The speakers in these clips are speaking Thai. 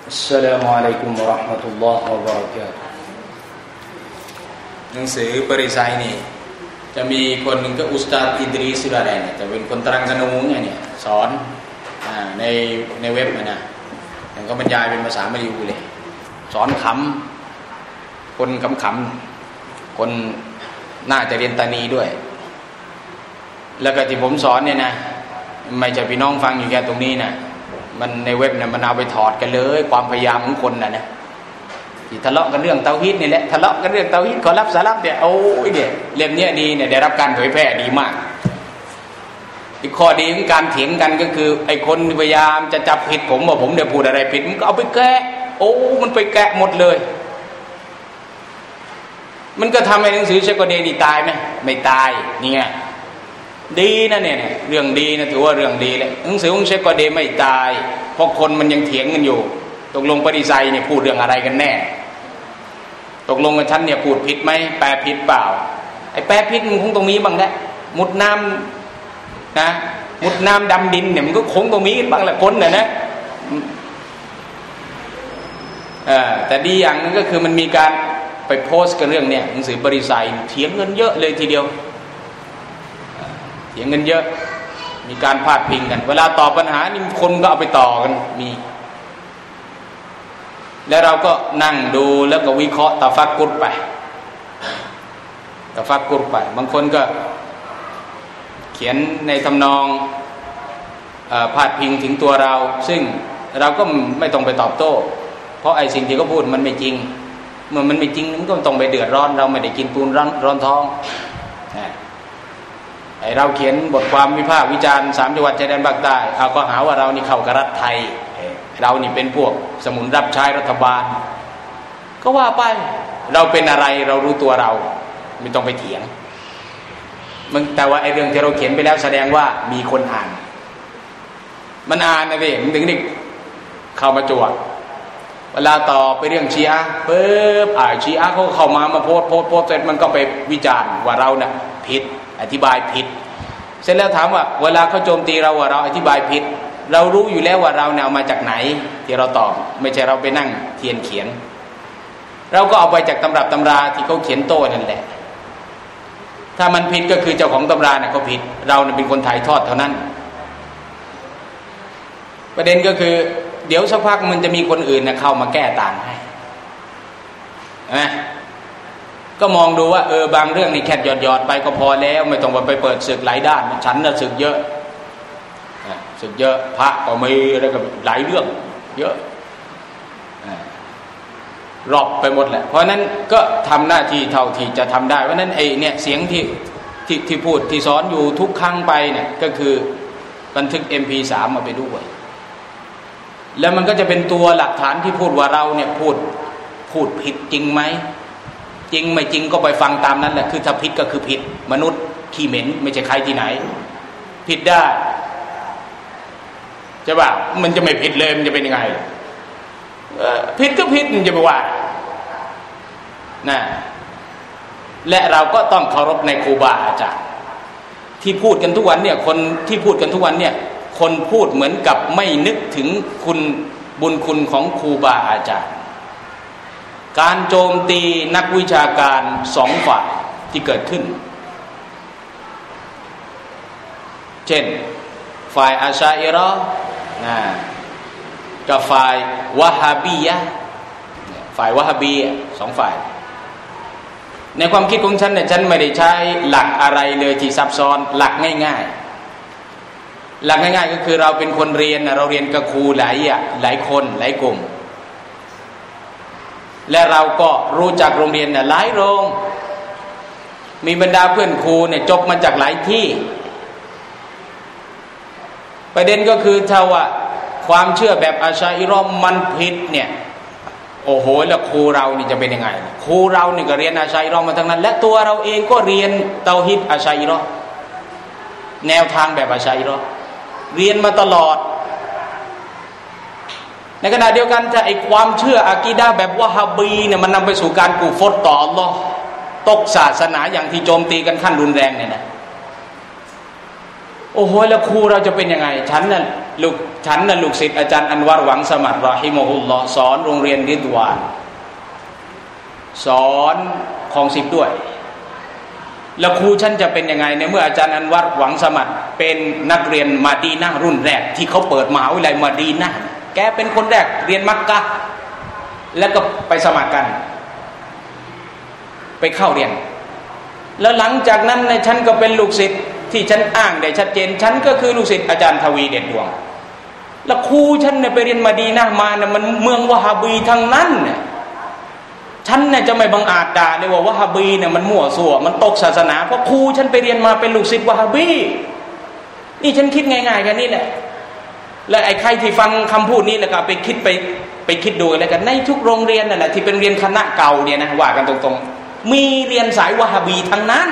السلام عليكم ورحمة الله وبركاته หนังสือปริษัยนี่จะมีคนหนึ่งก็อุสตาดอิดรีสุดาแดงเนี่ยจะเป็นคนตรังกนูเนี่ยสอนในเว็บนะแล้วก็บรรยายเป็นภาษามลายูเลยสอนขำคนขำคนน่าจะเรียนตานีด้วยแล้วก็ที่ผมสอนเนี่ยนะไม่ใช่พี่น้องฟังอยู่แค่ตรงนี้นะมันในเว็บเนี่ยมันเอาไปถอดกันเลยความพยายามของคนนะที่ทะเลาะกันเรื่องเตาฮีดนี่แหละทะเลาะกันเรื่องเตาฮีดขอรับสารับเนี่ยโอ้ยเนี่ยเล่มนี้ดีเนี่ยได้รับการเผยแพร่ดีมากอีกข้อดีของการเถียงกันก็คือไอ้คนพยายามจะจับผิดผมว่าผมเนี่ยพูดอะไรผิดมันก็เอาไปแก้โอ้มันไปแกะหมดเลยมันก็ทำให้หนังสือเชโกเดนี่ตายไหมไม่ตายนี่ไงดีนะเนี่ยเรื่องดีนะถือว่าเรื่องดีเลยหนังสือของเชโกเดไม่ตายเพราะคนมันยังเถียงกันอยู่ตกลงปริษัยเนี่ยพูดเรื่องอะไรกันแน่ตกลงกับฉันเนี่ยพูดผิดไหมแปลผิดเปล่าไอ้แปลผิดมันคงตรงนี้บ้างแหละมุดน้ำนะมุดน้ำดำดินเนี่ยมันก็คงตรงนี้บ้างแหละคนเนี่ยนะแต่ดีอย่างนึงก็คือมันมีการไปโพสต์กันเรื่องเนี่ยหนังสือปริษัยเถียงเงินเยอะเลยทีเดียวเถียงเงินเยอะมีการพาดพิงกันเวลาตอบปัญหานี่คนก็เอาไปต่อกันมีแล้วเราก็นั่งดูแล้วก็วิเคราะห์ตะฟักกุรไปบางคนก็เขียนในทำนองพาดพิงถึงตัวเราซึ่งเราก็ไม่ต้องไปตอบโต้เพราะไอ้สิ่งที่เขาพูดมันไม่จริงเมื่อมันไม่จริงมันก็ต้องไปเดือดร้อนเราไม่ได้กินปูนร้อนท้องไอ้เราเขียนบทความวิพากษ์วิจารณ์3จังหวัดชายแดนภาคใต้เอาก็หาว่าเรานี่เข้ากับรัฐไทยเรานี่เป็นพวกสมุนรับใช้รัฐบาลก็ว่าไปเราเป็นอะไรเรารู้ตัวเราไม่ต้องไปเถียงมึงแต่ว่าไอ้เรื่องที่เราเขียนไปแล้วแสดงว่ามีคนอ่านมันอ่านนะพี่มันถึงได้เข้ามาจวดเวลาต่อไปเรื่องชีอะห์ปึ๊บชีอะห์เขาเข้ามาโพสเสร็จมันก็ไปวิจารณ์ว่าเราน่ะผิดอธิบายผิดเสร็จแล้วถามว่าเวลาเขาโจมตีเราว่าเราอธิบายผิดเรารู้อยู่แล้วว่าเราเนี่ยเอามาจากไหนที่เราตอบไม่ใช่เราไปนั่งเทียนเขียนเราก็เอาไปจากตำรับตำราที่เขาเขียนโต้นั่นแหละถ้ามันผิดก็คือเจ้าของตำราเนี่ยเขาผิดเราเนี่ยเป็นคนถ่ายทอดเท่านั้นประเด็นก็คือเดี๋ยวสักพักมันจะมีคนอื่นนะเข้ามาแก้ต่างให้นะก็มองดูว่าบางเรื่องนี่แค่หยอดไปก็พอแล้วไม่ต้องไปเปิดศึกหลายด้านฉันน่ะศึกเยอะพระก็มีอะไรก็หลายเรื่องเยอะรอบไปหมดแหละเพราะนั้นก็ทำหน้าที่เท่าที่จะทำได้เพราะนั้นไอ้เนี่ยเสียงที่พูดที่สอนอยู่ทุกครั้งไปเนี่ยก็คือบันทึก MP3 มาไปด้วยแล้วมันก็จะเป็นตัวหลักฐานที่พูดว่าเราเนี่ยพูดผิดจริงไหมจริงไม่จริงก็ไปฟังตามนั้นแหละคือถ้าผิดก็คือผิดมนุษย์ขี้เหม็นไม่ใช่ใครที่ไหนผิดได้ใช่ป่ะมันจะไม่ผิดเลยมันจะเป็นยังไงผิดก็ผิดมันจะไปว่านะและเราก็ต้องเคารพในครูบาอาจารย์ที่พูดกันทุกวันเนี่ยคนที่พูดกันทุกวันเนี่ยคนพูดเหมือนกับไม่นึกถึงคุณบุญคุณของครูบาอาจารย์การโจมตีนักวิชาการ2ฝ่ายที่เกิดขึ้นเช่นฝ่ายอัชอะอิเราะห์กับฝ่ายวะฮาบียะห์ฝ่ายวะฮาบี2ฝ่ายในความคิดของฉันเนี่ยฉันไม่ได้ใช้หลักอะไรเลยที่ซับซ้อนหลักง่ายๆก็คือเราเป็นคนเรียนเราเรียนกับครูหลายคนหลายกลุ่มและเราก็รู้จักโรงเรียนหลายโรงมีบรรดาเพื่อนครูเนี่ยจบมาจากหลายที่ประเด็นก็คือถ้าว่าความเชื่อแบบอัชอะอิเราะห์มันผิดเนี่ยโอ้โหแล้วครูเรานี่จะเป็นยังไงครูเรานี่ก็เรียนอัชอะอิเราะห์มาทั้งนั้นและตัวเราเองก็เรียนเตาฮีดอัชอะอิเราะห์แนวทางแบบอัชอะอิเราะห์เรียนมาตลอดในขณะเดียวกันถ้าไอ้ความเชื่ออะกีดะห์แบบวะฮาบีเนี่ยมันนำไปสู่การกูฟรต่ออัลเลาะห์ตกศาสนาอย่างที่โจมตีกันขั้นรุนแรงเนี่ยนะโโอ้โหแล้วครูเราจะเป็นยังไงฉันน่ะลูกศิษย์อาจารย์อันวารหวังสมัติรอฮิมะฮุลลอฮ์สอนโรงเรียนริดวานสอนของ10ด้วยแล้วครูฉันจะเป็นยังไงในเมื่ออาจารย์อันวัรหวังสมัติเป็นนักเรียนมาดีนะห์รุ่นแรกที่เขาเปิดมหาวิทยาลัยมาดีนะห์แกเป็นคนแรกเรียนมักกะฮ์แล้วก็ไปสมัครกันไปเข้าเรียนแล้วหลังจากนั้นในฉันก็เป็นลูกศิษย์ที่ฉันอ้างได้ชัดเจนฉันก็คือลูกศิษย์อาจารย์ทวีเด่นดวงแล้วครูฉันเนี่ยไปเรียนมาดีนะห์มาเนี่ยมันเมืองวะฮาบีทั้งนั้นเนี่ยฉันเนี่ยจะไม่บังอาจด่าเลยว่าวะฮาบีเนี่ยมันมั่วซั่วมันตกศาสนาเพราะครูฉันไปเรียนมาเป็นลูกศิษย์วะฮาบีนี่ฉันคิดง่ายๆกันนี่แหละและไอ้ใครที่ฟังคำพูดนี้แล้วก็ไปคิดดูแล้วกันในทุกโรงเรียนนั่นแหละที่เป็นเรียนคณะเก่าเนี่ยนะว่ากันตรงๆมีเรียนสายวะฮาบีทั้งนั้น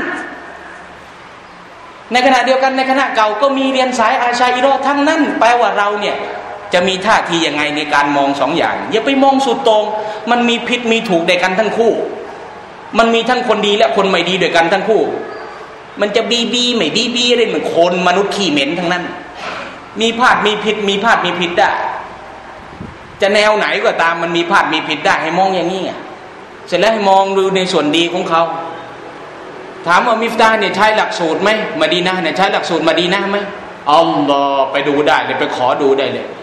ในขณะเดียวกันในคณะเก่าก็มีเรียนสายอาชัยรอทั้งนั้นแปลว่าเราเนี่ยจะมีท่าทียังไงในการมองสองอย่างอย่าไปมองสุดตรงมันมีผิดมีถูกด้วยกันทั้งคู่มันมีทั้งคนดีและคนไม่ดีด้วยกันทั้งคู่มันจะบีไม่บีอะไรเหมือนคนมนุษย์ขี้เหม็นทั้งนั้นมีพลาดมีผิดมีพลาดมีผิดได้จะแนวไหนก็ตามมันมีพลาดมีผิดได้ให้มองอย่างนี้เสร็จแล้วให้มองดูในส่วนดีของเขาถามว่ามิฟตาห์เนี่ยใช้หลักสูตรไหมมะดีนะห์เนี่ยใช้หลักสูตรมะดีนะห์ไหมอัลลอฮ์ไปดูได้เลยไปขอดูได้เลย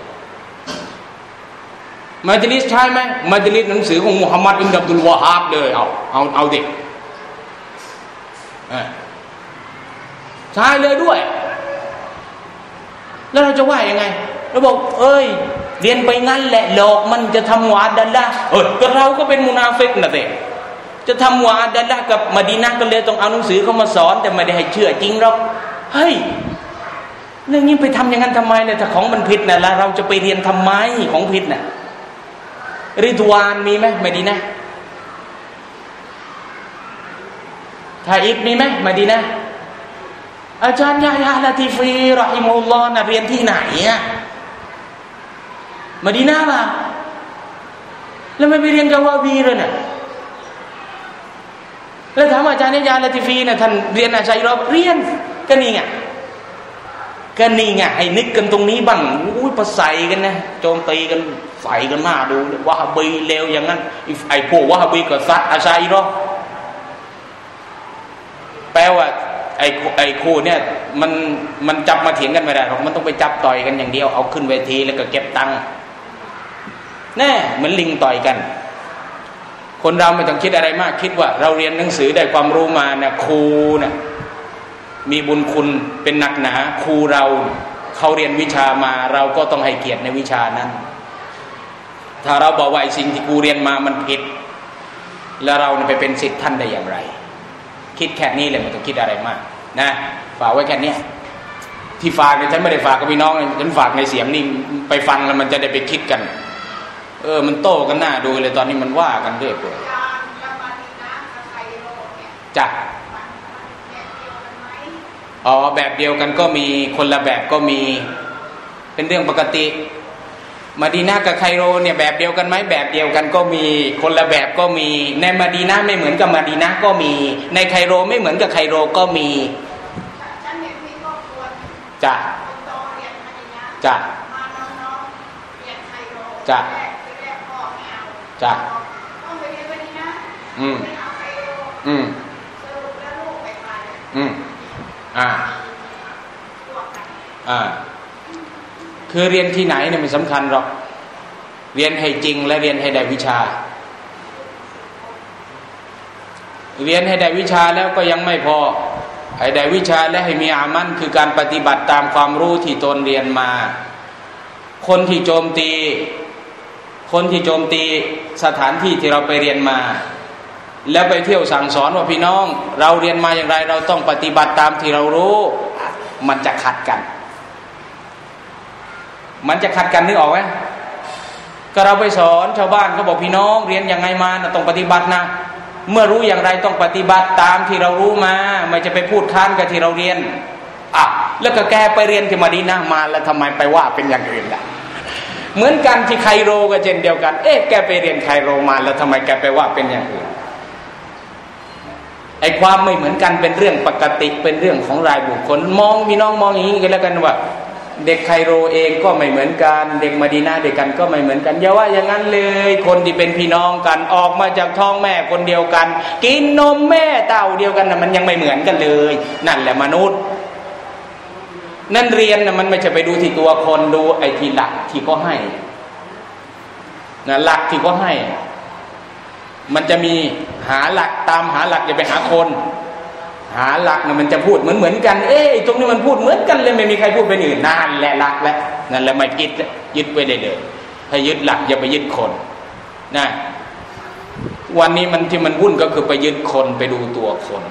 มัจลิสใช่ไหมมัจลิสหนังสือของมุฮัมมัดอิบนุอับดุลวะฮาบเลยเอาดิใช่เลยด้วยแล้วเราจะว่ายังไงเราบอกเรียนไปงั้นแหละหลอกมันจะทำวาดัลละก็เราก็เป็นมุนาฟิกนะเด็กจะทำวาดัลละกับมะดีนะห์ก็เลยต้องเอาหนังสือเข้ามาสอนแต่ไม่ได้ให้เชื่อจริงหรอกเฮ้ยเรื่องนี้ไปทำอย่างนั้นทำไมเนี่ยถ้าของมันผิดนะแล้วเราจะไปเรียนทำไมของผิดน่ะริดวานมีไหมมะดีนะห์ทาอิบมีไหมมะดีนะห์อาจารย์ยะฮยาลาติฟีรอฮิมะฮุลลอฮ์น่ะเรียนที่ไหนอ่ะมะดีนะห์ป่ะแล้วไม่ไปเรียนกะวาบีเลยน่ะแล้วถามอาจารย์ยะฮยาลาติฟีน่ะท่านเรียนอาชัยรอเรียนก็นี่ไงให้นึกกันตรงนี้บ้างประใสกันนะโจมตีกันใส่กันหน้าดูวะฮาบีเลวอย่างนั้นไอ้พวกวะฮาบีก็ซัดอาชัยรอแปลว่าไอ้คู่เนี่ยมันจับมาเถียงกันไม่ได้หรอกมันต้องไปจับต่อยกันอย่างเดียวเอาขึ้นเวทีแล้วก็เก็บตังค์แน่เหมือนลิงต่อยกันคนเราไม่ต้องคิดอะไรมากคิดว่าเราเรียนหนังสือได้ความรู้มานะครูนะมีบุญคุณเป็นหนักหนาครูเราเขาเรียนวิชามาเราก็ต้องให้เกียรติในวิชานั้นถ้าเราบอกว่าไอ้สิ่งที่ครูเรียนมามันผิดแล้วเราไปเป็นศิษย์ท่านได้อย่างไรคิดแค่นี้เลยไม่ต้องคิดอะไรมากนะฝากไว้แค่นี้ที่ฝากเนี่ยฉันไม่ได้ฝากกับพี่น้องฉันฝากในเสียงนี่ไปฟังแล้วมันจะได้ไปคิดกันมันโต้กันหน้าดูเลยตอนนี้มันว่ากันเรื่อยเปื่อยจ้ะแบบเดียวกันก็มีคนละแบบก็มีเป็นเรื่องปกติมะดีนะห์กับไคโรเนี่ยแบบเดียวกันไหมแบบเดียวกันก็มีคนละแบบก็มีในมะดีนะห์ไม่เหมือนกับมะดีนะห์ก็มีในไคโรไม่เหมือนกับไคโรก็มีจ้ะจ้ะจ้ะจ้ะคือเรียนที่ไหนเนี่ยมันสำคัญหรอกเรียนให้จริงและเรียนให้ได้วิชาเรียนให้ได้วิชาแล้วก็ยังไม่พอให้ได้วิชาและให้มีอามันคือการปฏิบัติตามความรู้ที่ตนเรียนมาคนที่โจมตีสถานที่ที่เราไปเรียนมาแล้วไปเที่ยวสั่งสอนว่าพี่น้องเราเรียนมาอย่างไรเราต้องปฏิบัติตามที่เรารู้มันจะขัดกันนึกออกไหมก็เราไปสอนชาวบ้านเขาบอกพี่น้องเรียนยังไงมานะต้องปฏิบัตินะเมื่อรู้อย่างไรต้องปฏิบัติตามที่เรารู้มาไม่จะไปพูดค้านกับที่เราเรียนแล้วก็แกไปเรียนที่มะดีนะห์มาแล้วทำไมไปว่าเป็นอย่างอื่นล่ะเหมือนกันที่ไคโรก็เช่นเดียวกันแกไปเรียนไคโรมาแล้วทำไมแกไปว่าเป็นอย่างอื่นไอ้ความไม่เหมือนกันเป็นเรื่องปกติเป็นเรื่องของรายบุคคลมองพี่น้องมองอย่างนี้กันแล้วกันว่าเด็กไคโรเองก็ไม่เหมือนกันเด็กมะดีนะห์ด้วยกันก็ไม่เหมือนกันอย่าว่าอย่างนั้นเลยคนที่เป็นพี่น้องกันออกมาจากท้องแม่คนเดียวกันกินนมแม่เต้าเดียวกันน่ะมันยังไม่เหมือนกันเลยนั่นแหละมนุษย์นั่นเรียนน่ะมันไม่ใช่ไปดูที่ตัวคนดูไอ้ที่หลักที่เขาให้นะหลักที่เขาให้มันจะมีหาหลักตามหาหลักอย่าไปหาคนหาหลักนะมันจะพูดเหมือนกันตรงนี้มันพูดเหมือนกันเลยไม่มีใครพูดเป็นอื่นนั่นแหละหลักแล้วนั่นแหละไม่ยึดไว้ได้เลยให้ยึดหลักอย่าไปยึดคนนะวันนี้มันที่มันวุ่นก็คือไปยึดคนไปดูตัวคน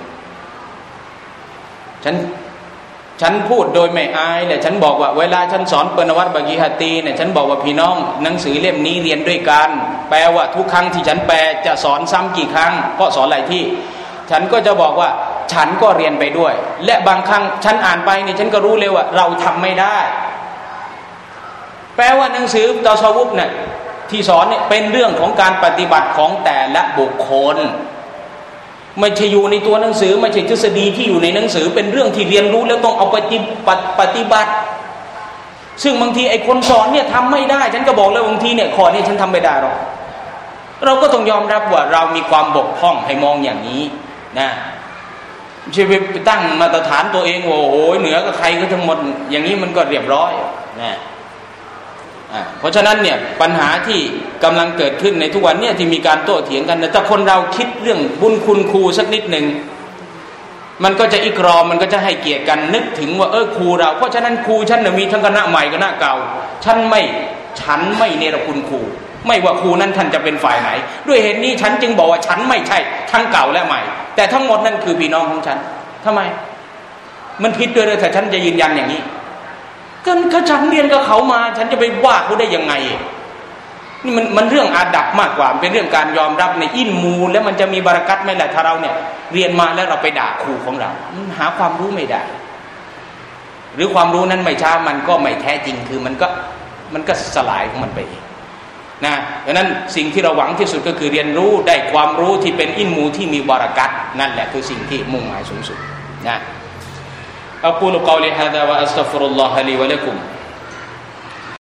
ฉันพูดโดยไม่อายเลยฉันบอกว่าเวลาฉันสอนปนวัตบากีฮาตีเนี่ยฉันบอกว่าพี่น้องหนังสือเล่มนี้เรียนด้วยกันแปลว่าทุกครั้งที่ฉันแปลจะสอนซ้ำกี่ครั้งก็สอนหลายที่ฉันก็จะบอกว่าฉันก็เรียนไปด้วยและบางครั้งฉันอ่านไปเนี่ยฉันก็รู้เลยว่าเราทำไม่ได้แปลว่าหนังสือตอซอวุฟเนี่ยที่สอนเนี่ยเป็นเรื่องของการปฏิบัติของแต่ละบุคคลไม่ใช่อยู่ในตัวหนังสือไม่ใช่ทฤษฎีที่อยู่ในหนังสือเป็นเรื่องที่เรียนรู้แล้วต้องเอาปฏิบัติซึ่งบางทีไอ้คนสอนเนี่ยทำไม่ได้ฉันก็บอกแล้วบางทีเนี่ยข้อนี้ฉันทำไม่ได้หรอกเราก็ต้องยอมรับว่าเรามีความบกพร่องให้มองอย่างนี้นะไม่ใช่ไปตั้งมาตรฐานตัวเองโอ้โหเหนือกับใครก็ทั้งหมดอย่างนี้มันก็เรียบร้อยนะเพราะฉะนั้นเนี่ยปัญหาที่กำลังเกิดขึ้นในทุกวันเนี่ยที่มีการโต้เถียงกันแต่คนเราคิดเรื่องบุญคุณครูสักนิดหนึ่งมันก็จะอิกรอมมันก็จะให้เกียรติกันนึกถึงว่าครูเราเพราะฉะนั้นครูฉันมีทั้งคณะใหม่คณะเก่าฉันไม่เนรคุณครูไม่ว่าครูนั้นท่านจะเป็นฝ่ายไหนด้วยเหตุนี้ฉันจึงบอกว่าฉันไม่ใช่ทั้งเก่าและใหม่แต่ทั้งหมดนั่นคือพี่น้องของฉันทำไมมันผิดด้วยแต่ฉันจะยืนยันอย่างนี้ก็ฉันเรียนกับเขามาฉันจะไปว่าเขาได้ยังไงนี่มันเรื่องอาดับมากกว่าเป็นเรื่องการยอมรับในอิลมูแล้วมันจะมีบารอกัตไหมล่ะถ้าเราเนี่ยเรียนมาแล้วเราไปด่าครูของเราหาความรู้ไม่ได้หรือความรู้นั้นไม่ช้ามันก็ไม่แท้จริงคือมันก็สลายของมันไปเองนะดังนั้นสิ่งที่เราหวังที่สุดก็คือเรียนรู้ได้ความรู้ที่เป็นอิลมูที่มีบารอกัตนั่นแหละคือสิ่งที่มุ่งหมายสูงสุดนะأقول قولي هذا وأستغفر الله لي ولكم